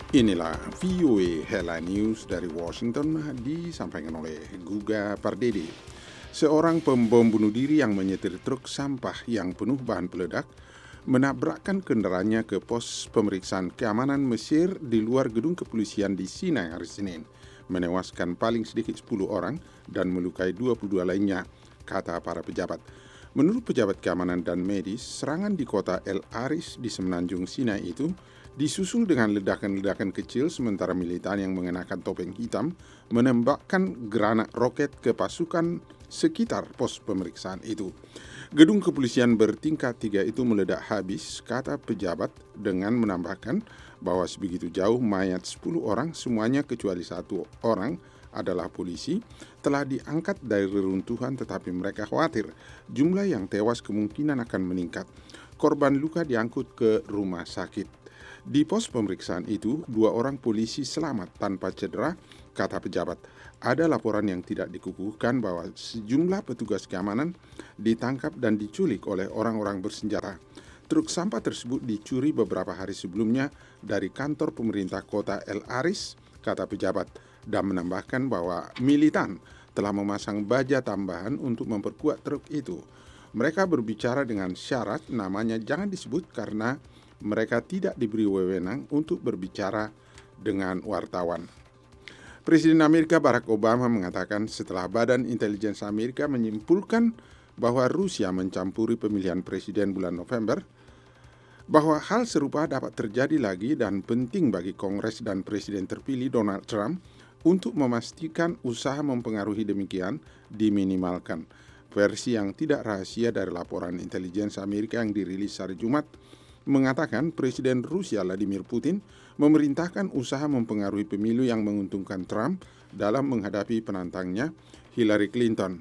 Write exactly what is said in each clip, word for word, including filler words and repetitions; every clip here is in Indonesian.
Inilah V O A Headline News dari Washington disampaikan oleh Guga Pardede. Seorang pembom bunuh diri yang menyetir truk sampah yang penuh bahan peledak menabrakkan kendaraannya ke pos pemeriksaan keamanan Mesir di luar gedung kepolisian di Sinai hari Senin, menewaskan paling sedikit sepuluh orang dan melukai dua puluh dua lainnya, kata para pejabat. Menurut pejabat keamanan dan medis, serangan di kota El Aris di semenanjung Sinai itu disusul dengan ledakan-ledakan kecil sementara militan yang mengenakan topeng hitam menembakkan granat roket ke pasukan sekitar pos pemeriksaan itu. Gedung kepolisian bertingkat tiga itu meledak habis, kata pejabat dengan menambahkan bahwa sebegitu jauh mayat sepuluh orang, semuanya kecuali satu orang adalah polisi, telah diangkat dari reruntuhan, tetapi mereka khawatir jumlah yang tewas kemungkinan akan meningkat. Korban luka diangkut ke rumah sakit. Di pos pemeriksaan itu, dua orang polisi selamat tanpa cedera, kata pejabat. Ada laporan yang tidak dikukuhkan bahwa sejumlah petugas keamanan ditangkap dan diculik oleh orang-orang bersenjata. Truk sampah tersebut dicuri beberapa hari sebelumnya dari kantor pemerintah kota El Aris, kata pejabat, dan menambahkan bahwa militan telah memasang baja tambahan untuk memperkuat truk itu. Mereka berbicara dengan syarat namanya jangan disebut karena mereka tidak diberi wewenang untuk berbicara dengan wartawan. Presiden Amerika Barack Obama mengatakan setelah Badan Intelijen Amerika menyimpulkan bahwa Rusia mencampuri pemilihan presiden bulan November, bahwa hal serupa dapat terjadi lagi dan penting bagi Kongres dan Presiden terpilih Donald Trump untuk memastikan usaha mempengaruhi demikian diminimalkan. Versi yang tidak rahasia dari laporan intelijen Amerika yang dirilis hari Jumat mengatakan Presiden Rusia Vladimir Putin memerintahkan usaha mempengaruhi pemilu yang menguntungkan Trump dalam menghadapi penantangnya Hillary Clinton.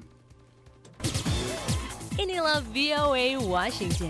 Inilah V O A Washington.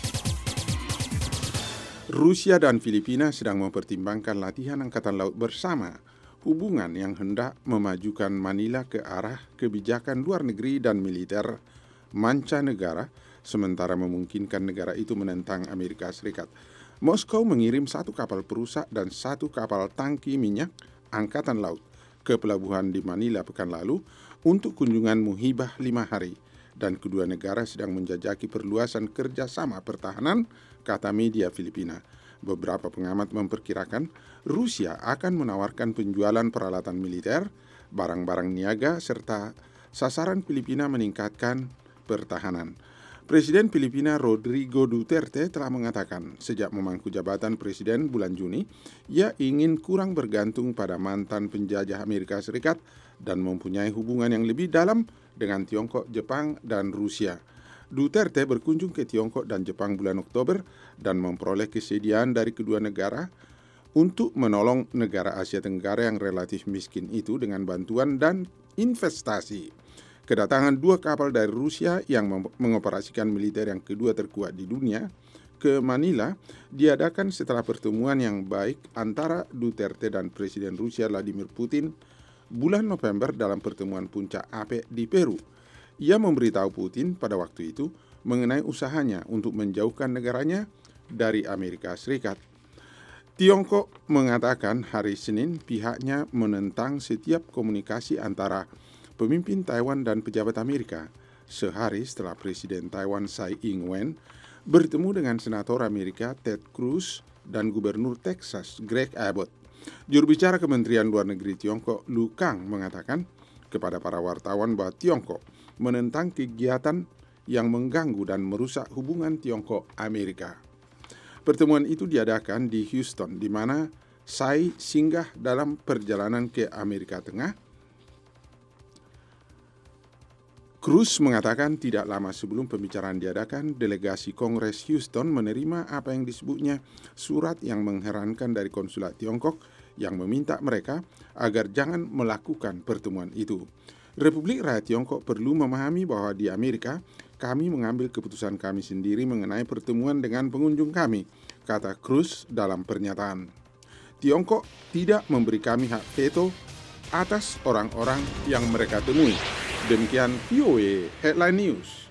Rusia dan Filipina sedang mempertimbangkan latihan angkatan laut bersama, hubungan yang hendak memajukan Manila ke arah kebijakan luar negeri dan militer mancanegara, sementara memungkinkan negara itu menentang Amerika Serikat. Moskow mengirim satu kapal perusak dan satu kapal tangki minyak angkatan laut ke pelabuhan di Manila pekan lalu untuk kunjungan muhibah lima hari, dan kedua negara sedang menjajaki perluasan kerjasama pertahanan, kata media Filipina. Beberapa pengamat memperkirakan Rusia akan menawarkan penjualan peralatan militer, barang-barang niaga, serta sasaran Filipina meningkatkan pertahanan. Presiden Filipina Rodrigo Duterte telah mengatakan sejak memangku jabatan presiden bulan Juni, ia ingin kurang bergantung pada mantan penjajah Amerika Serikat dan mempunyai hubungan yang lebih dalam dengan Tiongkok, Jepang, dan Rusia. Duterte berkunjung ke Tiongkok dan Jepang bulan Oktober dan memperoleh kesediaan dari kedua negara untuk menolong negara Asia Tenggara yang relatif miskin itu dengan bantuan dan investasi. Kedatangan dua kapal dari Rusia yang mengoperasikan militer yang kedua terkuat di dunia ke Manila diadakan setelah pertemuan yang baik antara Duterte dan Presiden Rusia Vladimir Putin bulan November dalam pertemuan puncak A P E C di Peru. Ia memberitahu Putin pada waktu itu mengenai usahanya untuk menjauhkan negaranya dari Amerika Serikat. Tiongkok mengatakan hari Senin pihaknya menentang setiap komunikasi antara pemimpin Taiwan dan pejabat Amerika sehari setelah Presiden Taiwan Tsai Ing-wen bertemu dengan Senator Amerika Ted Cruz dan Gubernur Texas Greg Abbott. Juru bicara Kementerian Luar Negeri Tiongkok Lu Kang mengatakan kepada para wartawan bahwa Tiongkok menentang kegiatan yang mengganggu dan merusak hubungan Tiongkok-Amerika. Pertemuan itu diadakan di Houston, di mana Tsai singgah dalam perjalanan ke Amerika Tengah. Cruz mengatakan tidak lama sebelum pembicaraan diadakan, delegasi Kongres Houston menerima apa yang disebutnya surat yang mengherankan dari konsulat Tiongkok yang meminta mereka agar jangan melakukan pertemuan itu. Republik Rakyat Tiongkok perlu memahami bahwa di Amerika kami mengambil keputusan kami sendiri mengenai pertemuan dengan pengunjung kami, kata Cruz dalam pernyataan. Tiongkok tidak memberi kami hak veto atas orang-orang yang mereka temui. Demikian V O A Headline News.